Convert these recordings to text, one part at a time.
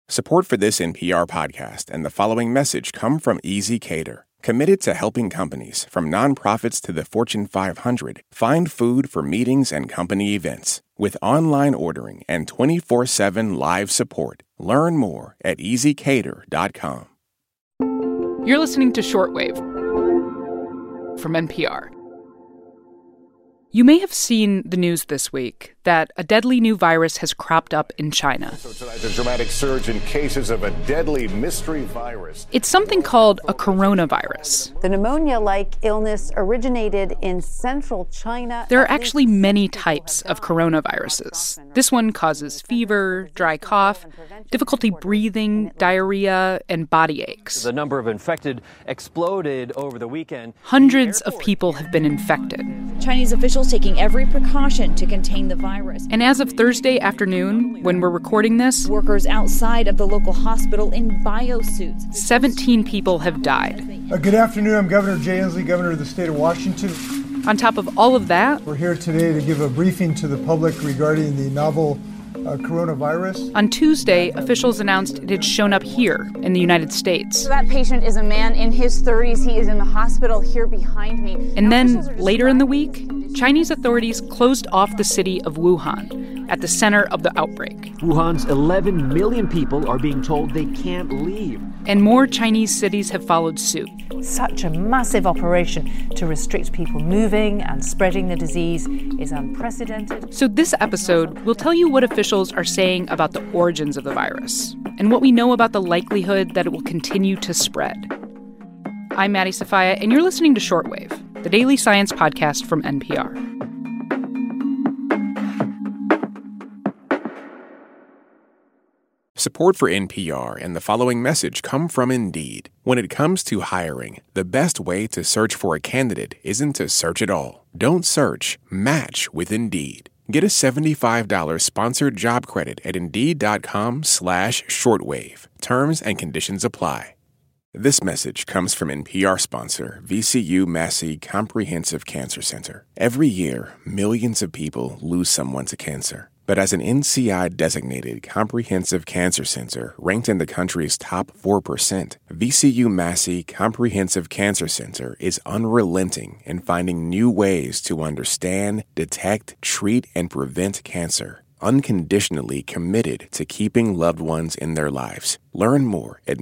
Support for this NPR podcast and the following message come from ezCater, committed to helping companies, from nonprofits to the Fortune 500, find food for meetings and company events. With online ordering and 24/7 live support. Learn more at ezCater.com. You're listening to Shortwave from NPR. You may have seen the news this week that a deadly new virus has cropped up in China. So tonight, a dramatic surge in cases of a deadly mystery virus. It's something called a coronavirus. The pneumonia-like illness originated in central China. There are actually many types of coronaviruses. This one causes fever, dry cough, difficulty breathing, diarrhea, and body aches. The number of infected exploded over the weekend. Hundreds of people have been infected. Chinese officials taking every precaution to contain the virus. And as of Thursday afternoon, when we're recording this, workers outside of the local hospital in biosuits. 17 people have died. Good afternoon. I'm Governor Jay Inslee, Governor of the state of Washington. On top of all of that, we're here today to give a briefing to the public regarding the novel coronavirus. On Tuesday, officials announced it had shown up here in the United States. That patient is a man in his 30s. He is in the hospital here behind me. And then later in the week, Chinese authorities closed off the city of Wuhan at the center of the outbreak. Wuhan's 11 million people are being told they can't leave. And more Chinese cities have followed suit. Such a massive operation to restrict people moving and spreading the disease is unprecedented. So this episode will tell you what officials are saying about the origins of the virus and what we know about the likelihood that it will continue to spread. I'm Maddie Sofia, and you're listening to Shortwave, the daily science podcast from NPR. Support for NPR and the following message come from Indeed. When it comes to hiring, the best way to search for a candidate isn't to search at all. Don't search, match with Indeed. Get a $75 sponsored job credit at Indeed.com/shortwave. Terms and conditions apply. This message comes from NPR sponsor VCU Massey Comprehensive Cancer Center. Every year, millions of people lose someone to cancer. But as an NCI-designated comprehensive cancer center ranked in the country's top 4%, VCU Massey Comprehensive Cancer Center is unrelenting in finding new ways to understand, detect, treat, and prevent cancer. Unconditionally committed to keeping loved ones in their lives. Learn more at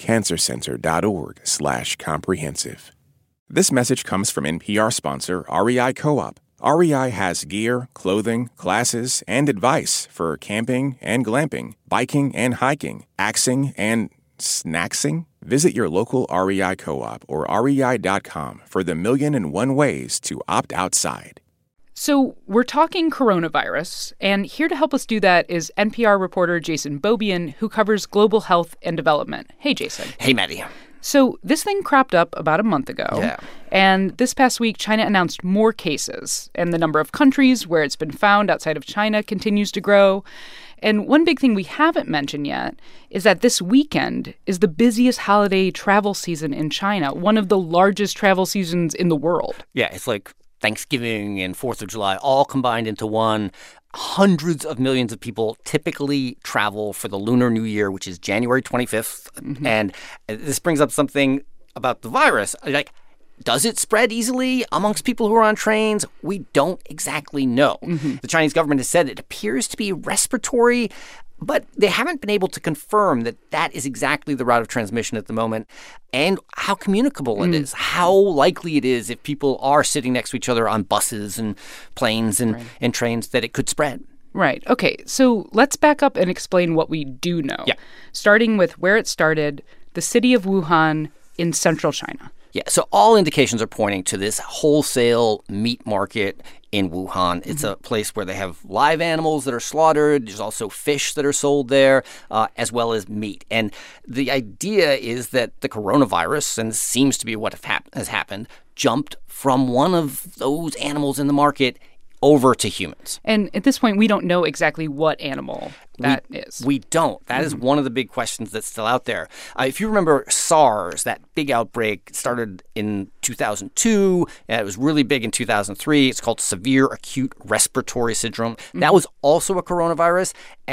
masseycancercenter.org/comprehensive. This message comes from NPR sponsor REI Co-op. REI has gear, clothing, classes, and advice for camping and glamping, biking and hiking, axing and snacksing. Visit your local REI Co-op or rei.com for the 1,000,001 ways to opt outside. So we're talking coronavirus, and here to help us do that is NPR reporter Jason Beaubien, who covers global health and development. Hey, Jason. Hey, Maddie. So this thing cropped up about a month ago. Yeah. And this past week, China announced more cases, and the number of countries where it's been found outside of China continues to grow. And one big thing we haven't mentioned yet is that this weekend is the busiest holiday travel season in China, one of the largest travel seasons in the world. Yeah, it's like Thanksgiving and 4th of July all combined into one. Hundreds of millions of people typically travel for the Lunar New Year, which is January 25th. Mm-hmm. And this brings up something about the virus. Like, does it spread easily amongst people who are on trains? We don't exactly know. Mm-hmm. The Chinese government has said it appears to be respiratory, but they haven't been able to confirm that that is exactly the route of transmission at the moment and how communicable it is, how likely it is if people are sitting next to each other on buses and planes and trains that it could spread. Right. Okay. So let's back up and explain what we do know. Yeah. Starting with where it started, the city of Wuhan in central China. Yeah, so all indications are pointing to this wholesale meat market in Wuhan. It's a place where they have live animals that are slaughtered. There's also fish that are sold there, as well as meat. And the idea is that the coronavirus, and this seems to be what has happened, jumped from one of those animals in the market over to humans. And at this point, we don't know exactly what animal that is. We don't. That is one of the big questions that's still out there. If you remember SARS, that big outbreak started in 2002. It was really big in 2003. It's called severe acute respiratory syndrome. That was also a coronavirus, and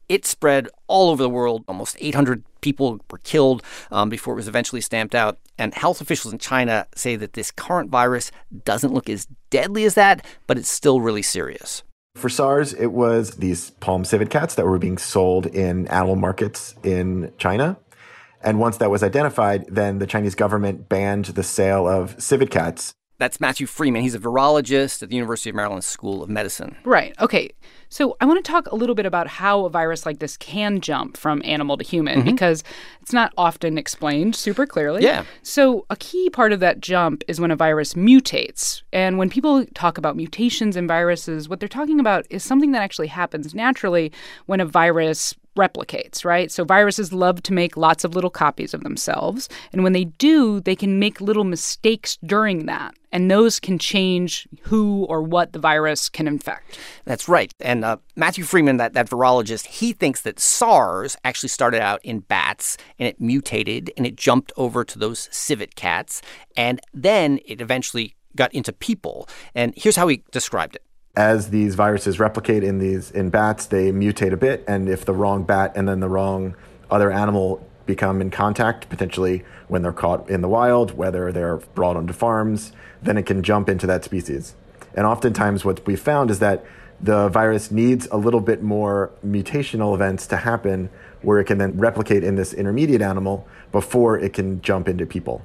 it spread all over the world. Almost 800 people were killed before it was eventually stamped out. And health officials in China say that this current virus doesn't look as deadly as that, but it's still really serious. For SARS, it was these palm civet cats that were being sold in animal markets in China. And once that was identified, then the Chinese government banned the sale of civet cats. That's Matthew Freeman. He's a virologist at the University of Maryland School of Medicine. Right. Okay. So I want to talk a little bit about how a virus like this can jump from animal to human, because it's not often explained super clearly. Yeah. So a key part of that jump is when a virus mutates. And when people talk about mutations in viruses, what they're talking about is something that actually happens naturally when a virus replicates, right? So viruses love to make lots of little copies of themselves. And when they do, they can make little mistakes during that. And those can change who or what the virus can infect. That's right. And Matthew Freeman, that virologist, he thinks that SARS actually started out in bats and it mutated and it jumped over to those civet cats. And then it eventually got into people. And here's how he described it. As these viruses replicate in bats, they mutate a bit. And if the wrong bat and then the wrong other animal become in contact, potentially when they're caught in the wild, whether they're brought onto farms, then it can jump into that species. And oftentimes what we found is that the virus needs a little bit more mutational events to happen where it can then replicate in this intermediate animal before it can jump into people.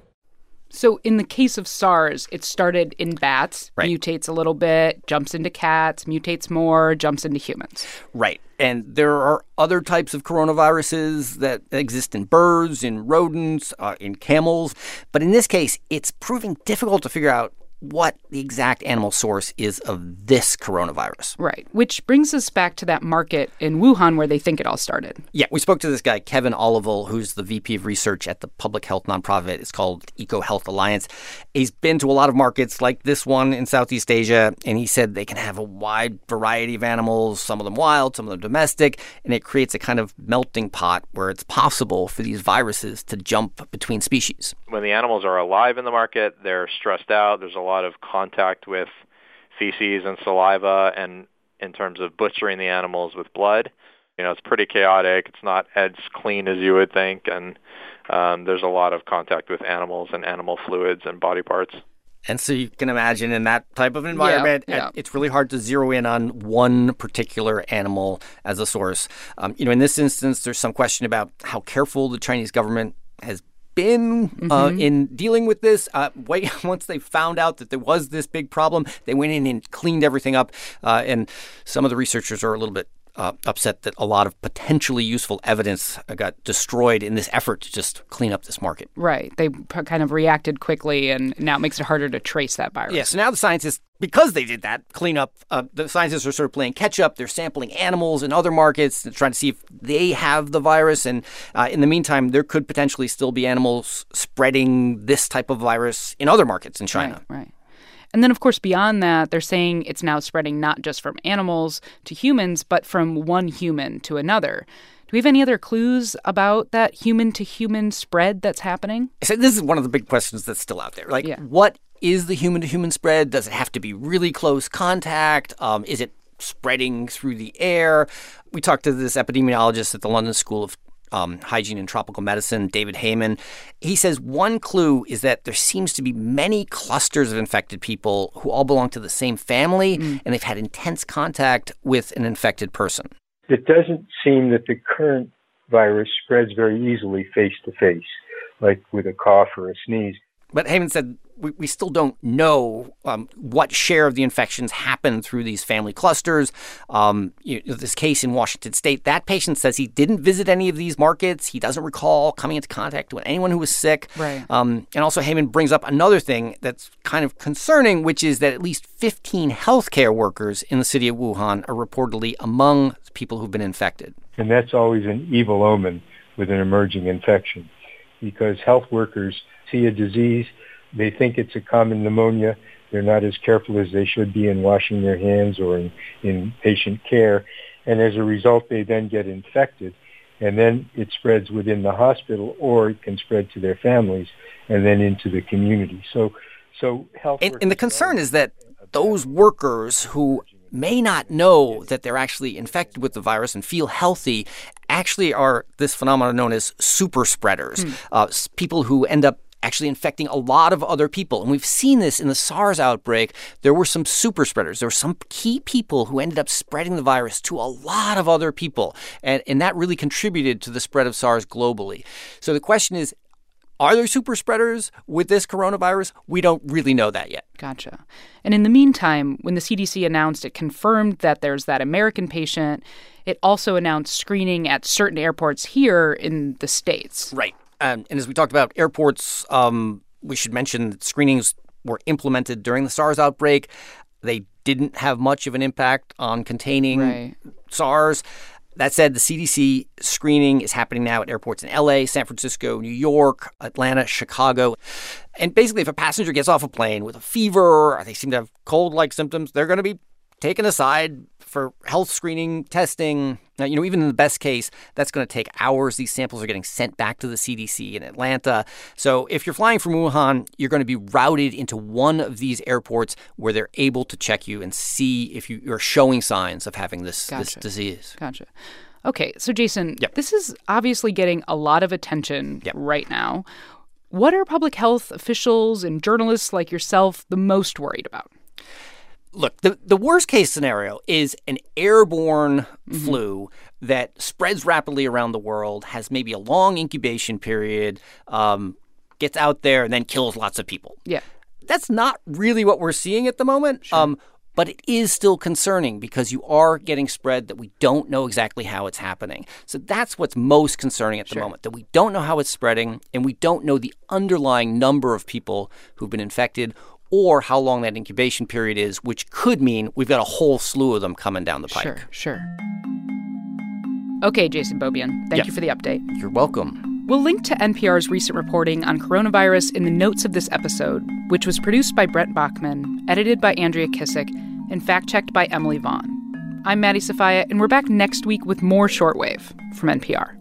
So in the case of SARS, it started in bats, right, mutates a little bit, jumps into cats, mutates more, jumps into humans. Right. And there are other types of coronaviruses that exist in birds, in rodents, in camels. But in this case, it's proving difficult to figure out what the exact animal source is of this coronavirus. Right, which brings us back to that market in Wuhan where they think it all started. Yeah, we spoke to this guy, Kevin Olival, who's the VP of research at the public health nonprofit. It's called EcoHealth Alliance. He's been to a lot of markets like this one in Southeast Asia, and he said they can have a wide variety of animals, some of them wild, some of them domestic, and it creates a kind of melting pot where it's possible for these viruses to jump between species. When the animals are alive in the market, they're stressed out. There's a lot of contact with feces and saliva, and in terms of butchering the animals with blood, it's pretty chaotic. It's not as clean as you would think, and there's a lot of contact with animals and animal fluids and body parts. And so you can imagine in that type of environment, it's really hard to zero in on one particular animal as a source. In this instance, there's some question about how careful the Chinese government has been in dealing with this. Once they found out that there was this big problem, they went in and cleaned everything up. And some of the researchers are a little bit upset that a lot of potentially useful evidence got destroyed in this effort to just clean up this market. Right. They kind of reacted quickly, and now it makes it harder to trace that virus. Yeah, so now the scientists, because they did that cleanup, the scientists are sort of playing catch up. They're sampling animals in other markets and trying to see if they have the virus. And in the meantime, there could potentially still be animals spreading this type of virus in other markets in China. Right. And then, of course, beyond that, they're saying it's now spreading not just from animals to humans, but from one human to another. Do we have any other clues about that human-to-human spread that's happening? So this is one of the big questions that's still out there. What is the human-to-human spread? Does it have to be really close contact? Is it spreading through the air? We talked to this epidemiologist at the London School of Hygiene and Tropical Medicine, David Heyman. He says one clue is that there seems to be many clusters of infected people who all belong to the same family, and they've had intense contact with an infected person. It doesn't seem that the current virus spreads very easily face-to-face, like with a cough or a sneeze. But Heyman said we still don't know what share of the infections happen through these family clusters. This case in Washington State, that patient says he didn't visit any of these markets. He doesn't recall coming into contact with anyone who was sick. Right. And also Heyman brings up another thing that's kind of concerning, which is that at least 15 healthcare workers in the city of Wuhan are reportedly among people who've been infected. And that's always an evil omen with an emerging infection, because health workers see a disease, they think it's a common pneumonia, they're not as careful as they should be in washing their hands or in patient care, and as a result they then get infected, and then it spreads within the hospital, or it can spread to their families and then into the community. So health and the concern is that those workers who may not know that they're actually infected with the virus and feel healthy actually are this phenomenon known as super spreaders, people who end up actually infecting a lot of other people. And we've seen this in the SARS outbreak. There were some super spreaders. There were some key people who ended up spreading the virus to a lot of other people. And that really contributed to the spread of SARS globally. So the question is, are there super spreaders with this coronavirus? We don't really know that yet. Gotcha. And in the meantime, when the CDC announced it confirmed that there's that American patient, it also announced screening at certain airports here in the States. Right. And as we talked about airports, we should mention that screenings were implemented during the SARS outbreak. They didn't have much of an impact on containing SARS. That said, the CDC screening is happening now at airports in L.A., San Francisco, New York, Atlanta, Chicago. And basically, if a passenger gets off a plane with a fever or they seem to have cold-like symptoms, they're going to be taken aside for health screening, testing. Now, even in the best case, that's going to take hours. These samples are getting sent back to the CDC in Atlanta. So if you're flying from Wuhan, you're going to be routed into one of these airports where they're able to check you and see if you're showing signs of having this disease. Gotcha. Okay, so Jason, this is obviously getting a lot of attention right now. What are public health officials and journalists like yourself the most worried about? Look, the worst case scenario is an airborne flu that spreads rapidly around the world, has maybe a long incubation period, gets out there, and then kills lots of people. Yeah. That's not really what we're seeing at the moment. Sure. But it is still concerning because you are getting spread that we don't know exactly how it's happening. So that's what's most concerning at the moment, that we don't know how it's spreading and we don't know the underlying number of people who've been infected or how long that incubation period is, which could mean we've got a whole slew of them coming down the pike. Sure. Okay, Jason Beaubien, thank you for the update. You're welcome. We'll link to NPR's recent reporting on coronavirus in the notes of this episode, which was produced by Brent Bachman, edited by Andrea Kissick, and fact-checked by Emily Vaughn. I'm Maddie Sofia, and we're back next week with more Shortwave from NPR.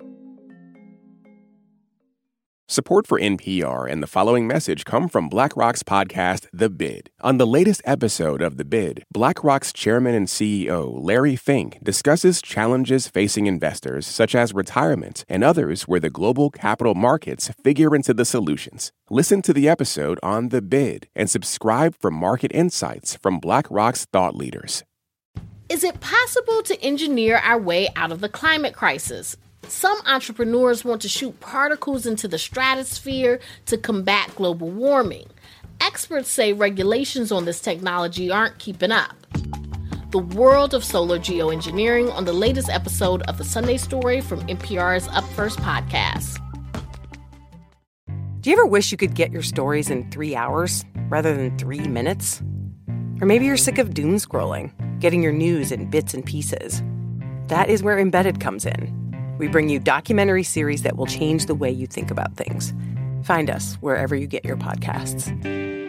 Support for NPR and the following message come from BlackRock's podcast, The Bid. On the latest episode of The Bid, BlackRock's chairman and CEO, Larry Fink, discusses challenges facing investors such as retirement and others where the global capital markets figure into the solutions. Listen to the episode on The Bid and subscribe for market insights from BlackRock's thought leaders. Is it possible to engineer our way out of the climate crisis? Some entrepreneurs want to shoot particles into the stratosphere to combat global warming. Experts say regulations on this technology aren't keeping up. The world of solar geoengineering on the latest episode of The Sunday Story from NPR's Up First podcast. Do you ever wish you could get your stories in 3 hours rather than 3 minutes? Or maybe you're sick of doom scrolling, getting your news in bits and pieces. That is where Embedded comes in. We bring you documentary series that will change the way you think about things. Find us wherever you get your podcasts.